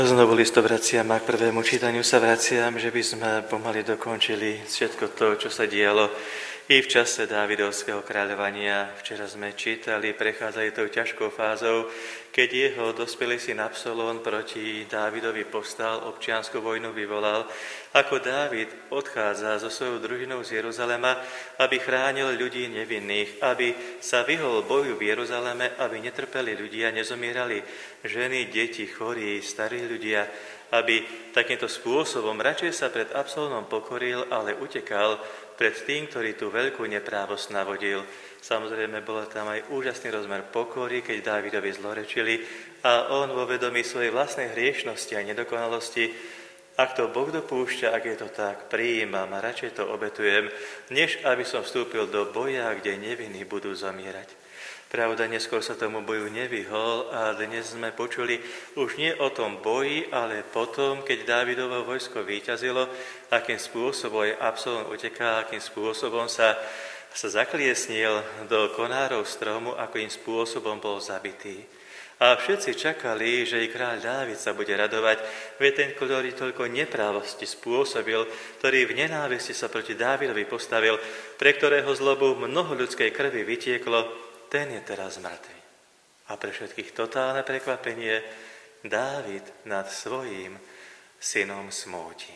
Znovu list vraciam a k prvému čítaniu sa vraciam, že by sme pomaly dokončili všetko to, čo sa dialo i v čase Dávidovského kráľovania. Včera sme čítali, prechádzali tou ťažkou fázou, keď jeho dospelý syn Absalón proti Dávidovi povstal, občiansku vojnu vyvolal, ako Dávid odchádza so svojou družinou z Jeruzalema, aby chránil ľudí nevinných, aby sa vyhol boju v Jeruzaleme, aby netrpeli ľudia, nezomierali ženy, deti, chorí, starí ľudia, aby takýmto spôsobom radšej sa pred Absalónom pokoril, ale utekal pred tým, ktorý tú veľkú neprávosť navodil. Samozrejme, bol tam aj úžasný rozmer pokory, keď Dávidovi zlorečili a on vo vedomí svojej vlastnej hriešnosti a nedokonalosti, ak to Boh dopúšťa, ak je to tak, prijímam a radšej to obetujem, než aby som vstúpil do boja, kde nevinní budú zomierať. Pravda, neskôr sa tomu boju nevyhol a dnes sme počuli už nie o tom boji, ale potom, keď Dávidovo vojsko víťazilo, akým spôsobom aj Absalón uteká, akým spôsobom sa zakliesnil do konárov stromu, akým spôsobom bol zabitý. A všetci čakali, že i kráľ Dávid sa bude radovať, veď ten, ktorý toľko neprávosti spôsobil, ktorý v nenávisti sa proti Dávidovi postavil, pre ktorého zlobu mnoho ľudskej krvi vytieklo, ten je teraz mŕtvy. A pre všetkých totálne prekvapenie, Dávid nad svojím synom smúti.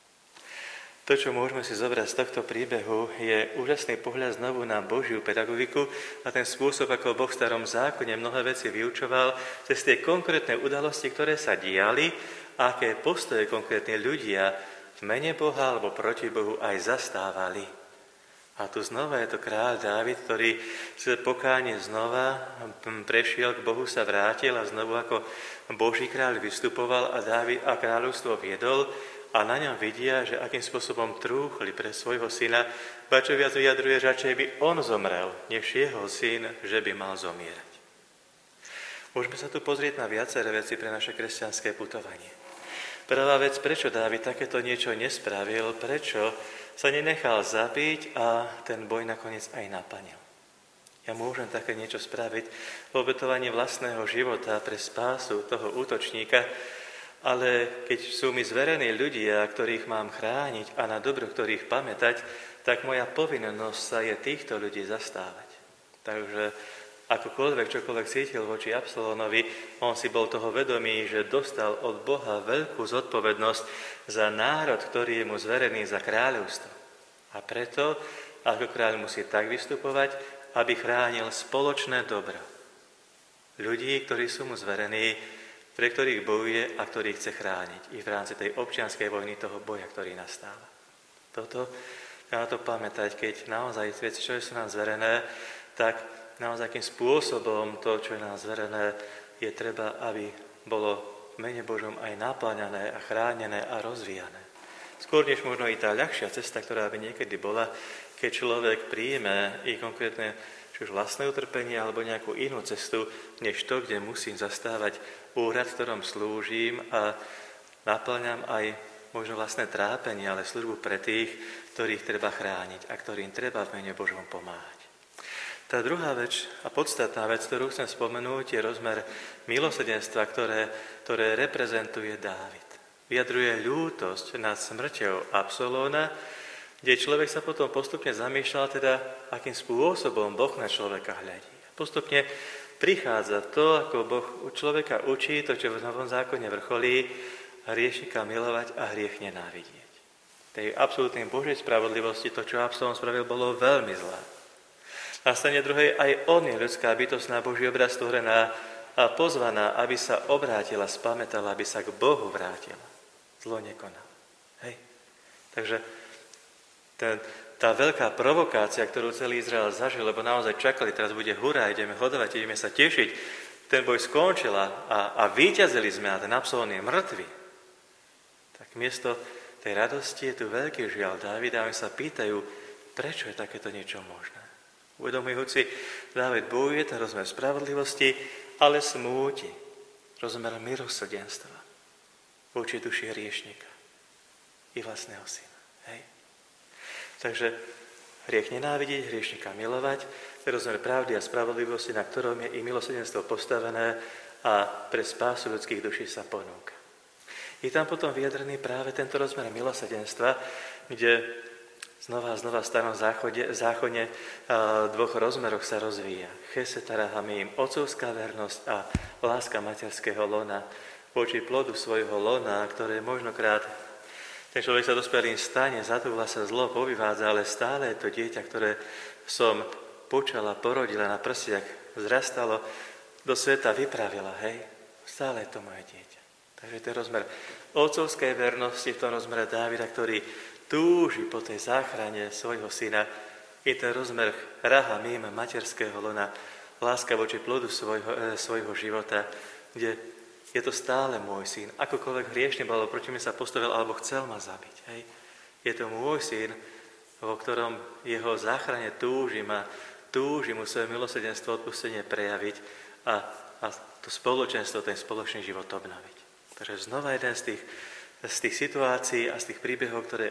To, čo môžeme si zobrať z tohto príbehu, je úžasný pohľad znovu na Božiu pedagogiku a ten spôsob, ako Boh v starom zákone mnohé veci vyučoval cez tie konkrétne udalosti, ktoré sa diali, a aké postoje konkrétne ľudia v mene Boha alebo proti Bohu aj zastávali. A tu znova je to kráľ Dávid, ktorý cez pokánie znova prešiel k Bohu, sa vrátil a znovu ako Boží kráľ vystupoval a Dávid a kráľovstvo viedol a na ňom vidia, že akým spôsobom trúchli pre svojho syna, ba čo viac vyjadruje, že radšej by on zomrel, než jeho syn, že by mal zomierať. Môžeme sa tu pozrieť na viaceré veci pre naše kresťanské putovanie. Prvá vec, prečo Dávid takéto niečo nespravil, prečo sa nenechal zabiť a ten boj nakoniec aj naplnil. Ja môžem také niečo spraviť v obetovaní vlastného života pre spásu toho útočníka, ale keď sú mi zverení ľudia, ktorých mám chrániť a na dobro ktorých pamätať, tak moja povinnosť sa je týchto ľudí zastávať. Takže akokoľvek, čokoľvek cítil voči Absalónovi, on si bol toho vedomý, že dostal od Boha veľkú zodpovednosť za národ, ktorý je mu zverený, za kráľovstvo. A preto, ako kráľ musí tak vystupovať, aby chránil spoločné dobro. Ľudí, ktorí sú mu zverení, pre ktorých bojuje a ktorých chce chrániť. I v rámci tej občianskej vojny, toho boja, ktorý nastáva. Toto, na to pamätať, keď naozaj veci, čo sú nám zverené, tak naozaj akým spôsobom to, čo je nám zverené, je treba, aby bolo v mene Božom aj napláňané a chránené a rozvíjané. Skôr než možno i tá ľahšia cesta, ktorá by niekedy bola, keď človek príjme i konkrétne či už vlastné utrpenie alebo nejakú inú cestu, než to, kde musím zastávať úrad, v ktorom slúžim a napĺňam aj možno vlastné trápenie, ale službu pre tých, ktorých treba chrániť a ktorým treba v mene Božom pomáhať. Tá druhá vec a podstatná vec, ktorú chcem spomenúť, je rozmer milosrdenstva, ktoré reprezentuje Dávid. Vyjadruje ľútosť nad smrťou Absalóna, kde človek sa potom postupne zamýšľal, teda akým spôsobom Boh na človeka hľadí. Postupne prichádza to, ako Boh človeka učí, to, čo v Novom zákone vrcholí, hriešnika milovať a hriech nenávidieť. Tej absolútnej Božej spravodlivosti, to, čo Absalón spravil, bolo veľmi zlé. Na strane druhej aj on je ľudská bytosť na Boží obraz stvorená a pozvaná, aby sa obrátila, spamätala, aby sa k Bohu vrátila. Zlo nekoná. Hej. Takže tá veľká provokácia, ktorú celý Izrael zažil, lebo naozaj čakali, teraz bude hurá, ideme hodovať, ideme sa tešiť, ten boj skončil a víťazili sme a ten Absalón je mŕtvy. Tak miesto tej radosti je tu veľký žiaľ Dávida a oni sa pýtajú, prečo je takéto niečo možné. Uvedomujúci, Dávid bojuje, ten rozmer spravodlivosti, ale smúti, rozmer milosrdenstva voči duši hriešnika i vlastného syna. Hej. Takže hriech nenávidieť, hriešnika milovať, to je rozmer pravdy a spravodlivosti, na ktorom je i milosrdenstvo postavené a pre spásu ľudských duší sa ponúka. Je tam potom vyjadrený práve tento rozmer milosrdenstva, kde znova v starom zákone dvoch rozmeroch sa rozvíja. Chesed rahamim, otcovská vernosť a láska materského lona voči plodu svojho lona, ktoré možnokrát ten človek sa dospelým stane, zatúla sa zlo, povyvádza, ale stále je to dieťa, ktoré som počala, porodila na prsiach, vzrastalo, do sveta vypravila, hej, stále je to moje dieťa. Takže to je rozmer otcovskej vernosti v tom rozmere Dávida, ktorý túži po tej záchrane svojho syna. Je ten rozmer rahamim, materského lona, láska voči plodu svojho života, kde je to stále môj syn. Akokoľvek hriešný bol, proti mne sa postavil, alebo chcel ma zabiť. Hej. Je to môj syn, vo ktorom jeho záchrane túži mu svoje milosrdenstvo, odpustenie prejaviť a to spoločenstvo, ten spoločný život obnoviť. Takže znova jeden z tých situácií a z tých príbehov, ktoré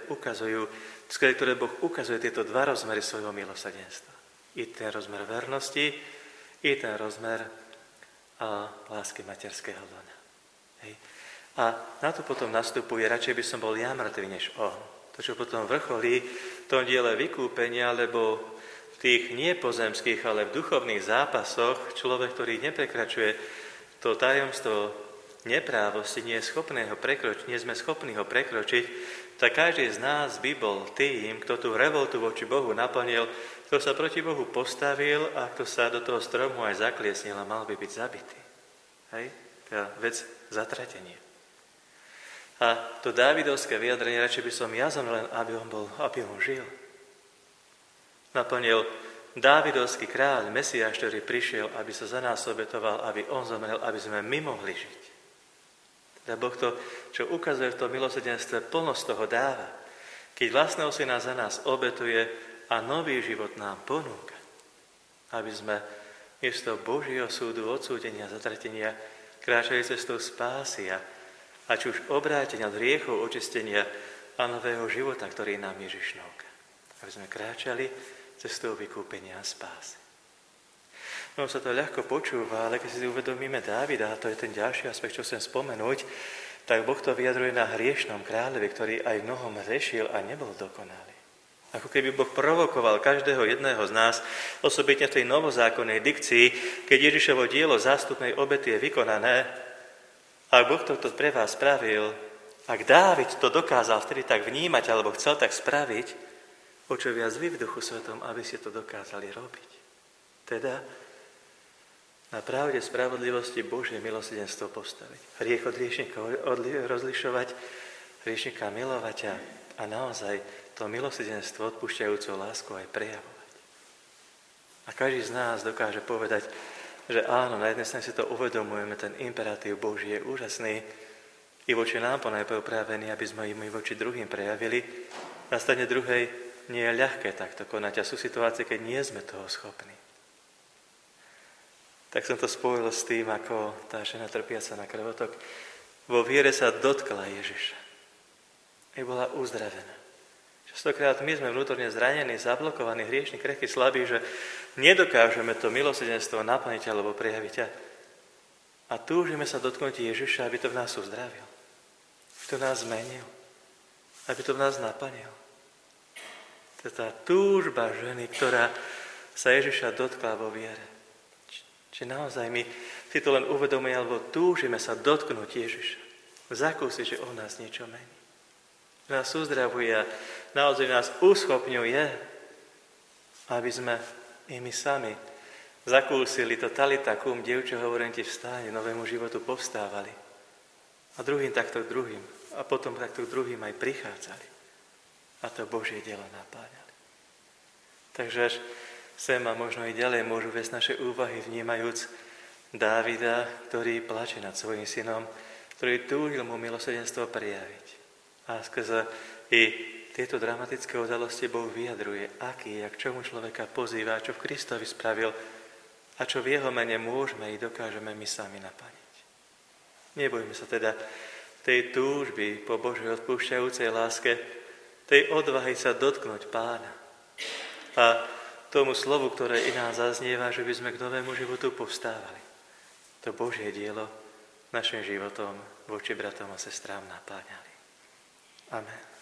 Boh ukazuje tieto dva rozmery svojho milosrdenstva. I ten rozmer vernosti, i ten rozmer lásky materského lona. Hej. A na to potom nastupuje, radšej by som bol ja mŕtvy než on. To, čo potom vrcholí v tom diele vykúpenia, lebo v tých niepozemských, ale v duchovných zápasoch človek, ktorý neprekračuje to tajomstvo neprávosti, nie sme schopní ho prekročiť, tak každý z nás by bol tým, kto tú revoltu voči Bohu naplnil, kto sa proti Bohu postavil a kto sa do toho stromu aj zakliesnil a mal by byť zabitý. Hej? Tá vec zatratenie. A to dávidovské vyjadrenie, radšej by som ja zomrel, aby on žil. Naplnil dávidovský kráľ, Mesiáš, ktorý prišiel, aby sa za nás obetoval, aby on zomrel, aby sme my mohli žiť. Teda Boh to, čo ukazuje v tom milosrdenstve, plnosť toho dáva. Keď vlastného syna za nás obetuje a nový život nám ponúka, aby sme miesto Božieho súdu, odsúdenia, zatratenia kráčali cestou spásy a či už obrátenia od hriechov, očistenia a nového života, ktorý nám Ježiš núka. Aby sme kráčali cestou vykúpenia a spásy. No sa to ľahko počúva, ale keď si uvedomíme Dávida, a to je ten ďalší aspekt, čo chcem spomenúť, tak Boh to vyjadruje na hriešnom kráľovi, ktorý aj mnohom hrešil a nebol dokonalý. Ako keby Boh provokoval každého jedného z nás, osobitne v tej novozákonnej dikcii, keď Ježišovo dielo zástupnej obety je vykonané, ak Boh to pre vás spravil, ak Dávid to dokázal vtedy tak vnímať, alebo chcel tak spraviť, o čo viac vy v Duchu Svetom, aby ste to dokázali robiť. Teda na pravde spravodlivosti Božie milosrdenstvo postaviť. Hriech od hriešnika rozlišovať, hriešnika milovať a naozaj to milosrdenstvo odpúšťajúcou láskou aj prejavovať. A každý z nás dokáže povedať, že áno, na jednej strane si to uvedomujeme, ten imperatív Boží je úžasný, i voči nám ponajprv prejavený, aby sme im voči druhým prejavili. Na strane druhej nie je ľahké takto konať a sú situácie, keď nie sme toho schopní. Tak som to spojil s tým, ako tá žena trpiaca na krvotok vo viere sa dotkla Ježiša. I bola uzdravená. Častokrát my sme vnútorne zranení, zablokovaní, hriešni, krehkí, slabí, že nedokážeme to milosrdenstvo naplniť alebo prejaviť. A túžime sa dotknúť Ježiša, aby to v nás uzdravil. Aby to v nás zmenil. Aby to v nás naplnil. To je tá túžba ženy, ktorá sa Ježiša dotkla vo viere. Či naozaj my si to len uvedomujeme, alebo túžime sa dotknúť Ježiša. Zakúsiť, že on nás niečo mení. Nás uzdravuje a naozaj nás uschopňuje, aby sme i my sami zakúsili to talitakum, dievča, hovorím ti, vstáň, novému životu povstávali. A druhým takto druhým. A potom takto druhým aj prichádzali. A to Božie dielo napáňali. Takže až sem a možno i ďalej môžu viesť naše úvahy, vnímajúc Dávida, ktorý plače nad svojím synom, ktorý túžil mu milosrdenstvo prejaviť. A skrze i tieto dramatické udalosti Boh vyjadruje, aký a k čomu človeka pozýva, čo v Kristovi spravil a čo v jeho mene môžeme i dokážeme my sami naplniť. Nebojme sa teda tej túžby po Božej odpúšťajúcej láske, tej odvahy sa dotknúť Pána a tomu slovu, ktoré i nás zaznieva, že by sme k novému životu povstávali. To Božie dielo našim životom voči bratom a sestrám napáňali. Amen.